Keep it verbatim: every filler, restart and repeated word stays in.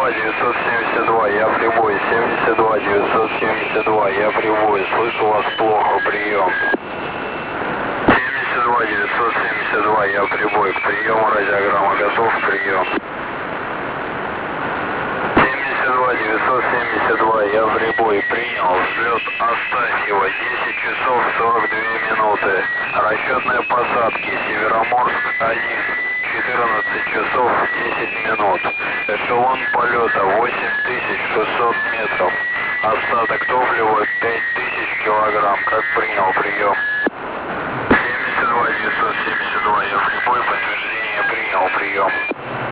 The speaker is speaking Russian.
два девятьсот семьдесят два, я прибой. семьдесят два девятьсот семьдесят два, я прибой. Слышу вас плохо, прием. семьдесят два девятьсот семьдесят два, я прибой. К приему радиограмма готов, прием. семьдесят два девятьсот семьдесят два, я прибой. Принял. Взлет Астафьева, десять часов сорок две минуты. Расчетные посадки Североморск один. четырнадцать часов десять минут. Эшелон полета восемь тысяч шестьсот метров. Остаток топлива пять тысяч килограмм. Как принял, прием. семьдесят два девятьсот семьдесят два, я прибой, подтверждение принял, прием.